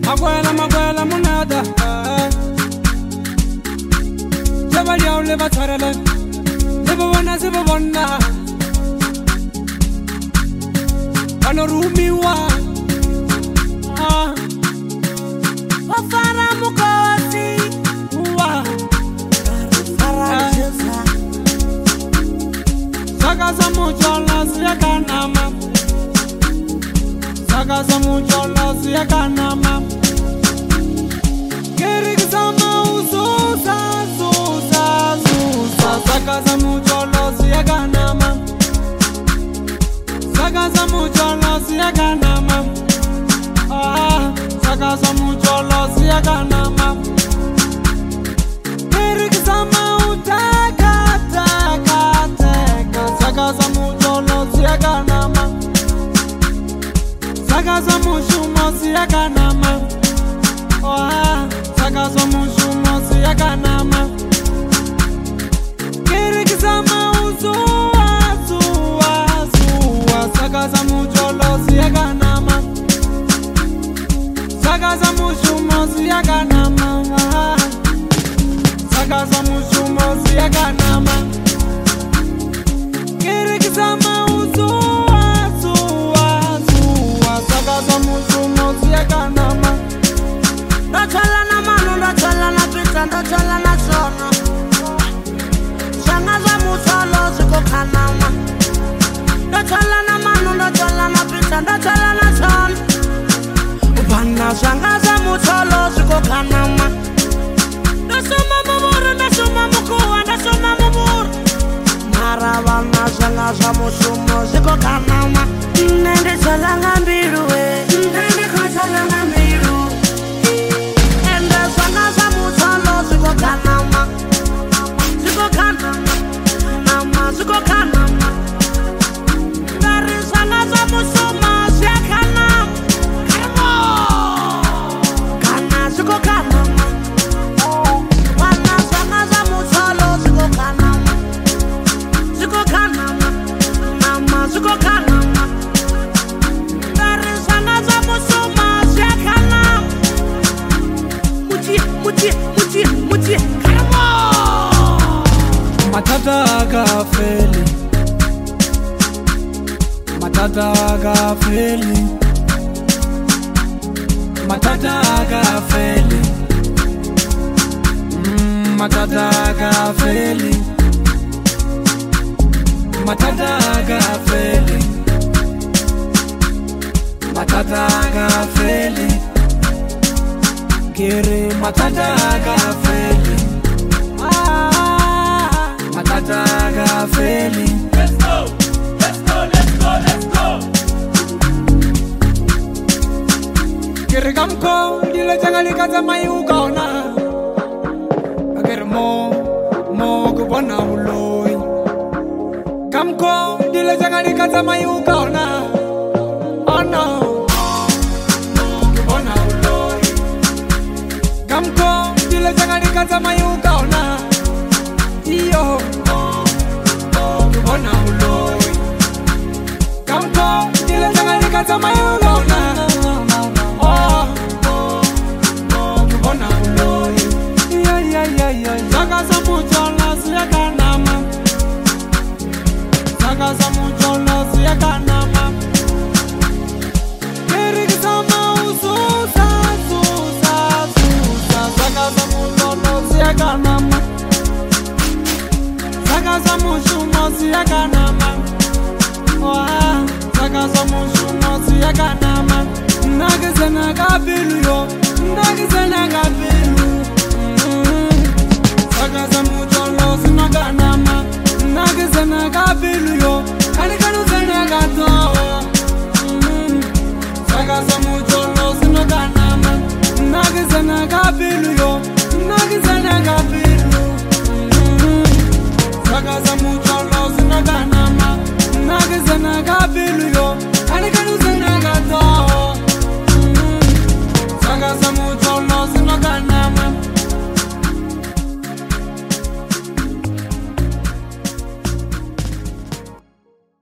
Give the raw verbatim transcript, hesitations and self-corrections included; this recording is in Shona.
Makwela makwela monata Jaba liao le ba tshwarela Le ba bona se ba bona Bano rumiwa Wafara mukosi Uwa Fara jeza Sakaza muchola siya kanama Sakaza muchola siya kanama Kirikizama uzuza zuza zuza Sakaza muchola siya kanama Sakaza muchola siya kanama Ah, sakaza muchola siya kanama Kirikizama utaka taka taka Sakaza muchola siya kanama Sakaza mushumo siya kanama Ah, sakaza mushumo siya kanama Kirikizama uzuwa zuwa zuwa Sakaza muchola siya kanama Sakaza mushumo siya kanama Sakaza mushumo siya kanama Kirikizama uzuwa zuwa zuwa Sakaza mushumo siya kanama Ndochola na manu, ndochola na pita, ndochola na sono Shangaza mucholo ziko kanama Ndochola na manu, ndochola na pita, ndochola na sono Upanda shangaza mucholo ziko kanama Ndasoma mumuru, ndasoma mukuwa, ndasoma mumuru Maravana shangaza mushumo ziko kanama Nende chola ngambiru we Nende kochola ngambiru Ende shangaza mucholo ziko kanama Ziko kanama Nama ziko kanama Ndari shangaza mushumo zia kanama Kana ziko kanama Wana shangaza mucholo ziko kanama Ziko kanama Nama ziko kanama Ndari shangaza mushumo zia kanama Mutie, mutie, mutie, mutie Kanama Matata agafeli Matata agafeli Matata agafeli mm, Matata agafeli Matata agafeli Matata agafeli Kiri matata agafeli Ah, Matata agafeli Let's go, let's go, let's go, let's go. Kiri kamko dile jangali kaza mai ukaona Kiri mo mo kubona uloi Kamko dile jangali kaza mai ukaona Oh no kubona uloi Kamko dile jangali kaza mai ukaona Iyo kubona uloi Kamko dile jangali kaza mai ukaona Sakaza muchola siya kanama Sakaza muchola siya kanama Kirikizama uzuza zuza zuza Sakaza muchola siya kanama Sakaza mushumo siya kanama Sakaza mushumo siya kanama Nageze nagabilu